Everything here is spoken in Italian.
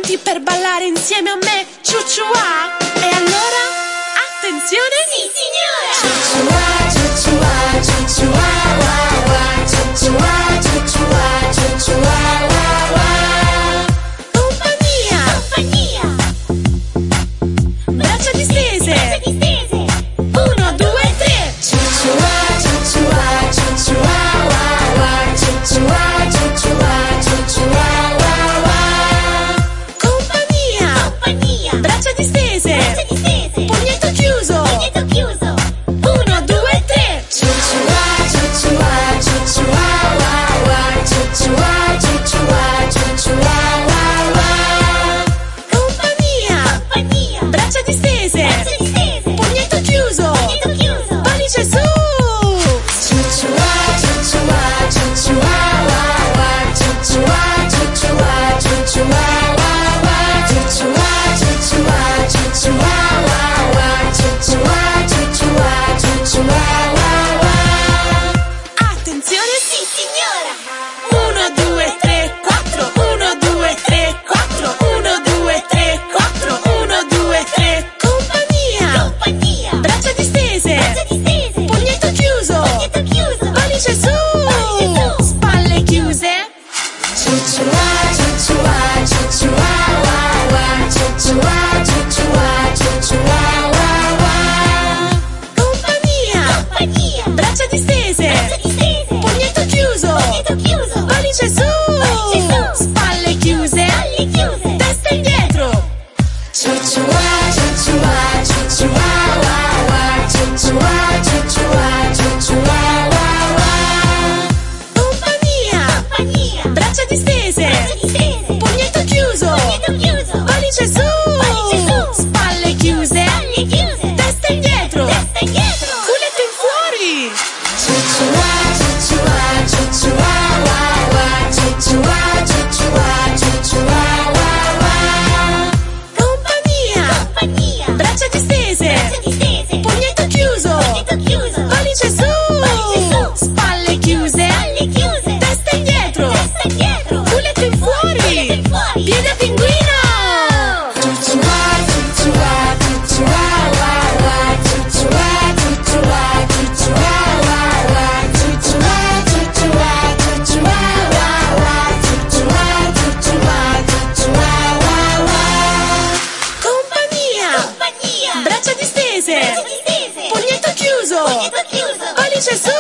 Pronti per ballare insieme a me? Ciucciua! E allora? Attenzione! Sì, signora! Ciucciua, ciucciua, ciucciua, wa, wa. Ciucciua, ciucciua, ciucciua, wa, wa. Compagnia! Compagnia! Braccia distese! Braccia distese! 1, 2, 3! Ciucciua, ciucciua, ciucciua, wa, wa. Ciucciua, ciucciua, ciucciua, wa, wa. Compagnia! Compagnia! Braccia distese! Braccia distese! Pugnetto chiuso! Pugnetto chiuso! 1, 2, 3! Ciucciua, ciucciua, ciucciua, wa, wa. Ciucciua, ciucciua, ciucciua, wa, wa. Compagnia! Compagnia! Braccia distese! Braccia distese! Pugnetto chiuso! Pugnetto chiuso! Pollice su! Ciucciua, ciucciua, ciucciua, wa, wa. Ciucciua, ciucciua, ciucciua, wa, wa. Ciucciua, ciucciua, ciucciua, wa, wa. Ciucciua, ciucciua, ciucciua, wa, wa. Attenzione, sì signora! 1, 2, 3, 4, 1, 2, 3, 4, 1, 2, 3, 4, 1, 2, 3. Compagnia! Compagnia! Braccia distese! Braccia distese! Pugnetto chiuso! Pugnetto chiuso! Pollice su! Pollice su! Spalle chiuse! Ciucciua, ciucciua, ciucciua, wa, wa. Ciucciua, ciucciua, ciucciua, wa, wa. Compagnia! Compagnia! Braccia distese! Braccia distese! Pugnetto chiuso! Pugnetto chiuso! Pollice su! Pollice su! Spalle chiuse! Spalle chiuse! Testa indietro! Ciucciua, ciucciua, ciucciua, wa, wa. Ciucciua, ciucciua, ciucciua, wa, wa. Compagnia! Compagnia! Braccia distese! Braccia distese! Pugnetto chiuso! Pugnetto chiuso! Pollice su! Pollice su! Spalle chiuse! Spalle chiuse! Testa indietro! Testa indietro! Culetto in fuori! Ciucciua, ciucciua, ciucciua, wa, wa. Ciucciua, ciucciua, ciucciua, wa, wa. Compagnia! Compagnia! Braccia distese! Braccia distese! Pugnetto chiuso! Pugnetto chiuso! Pollice su! Pollice su! Spalle chiuse! Spalle chiuse! Testa indietro! Testa indietro! Culetto in fuori! Culetto in fuori! Piede a pinguino! Ciucciua, ciucciua, ciucciua, wa, wa. Ciucciua, ciucciua, ciucciua, wa, wa. Ciucciua, ciucciua, ciucciua, wa, wa. Ciucciua, ciucciua, ciucciua, wa, wa. Compagnia! Compagnia! Braccia distese! Braccia distese! Pugnetto chiuso! Pugnetto chiuso! Pollice su!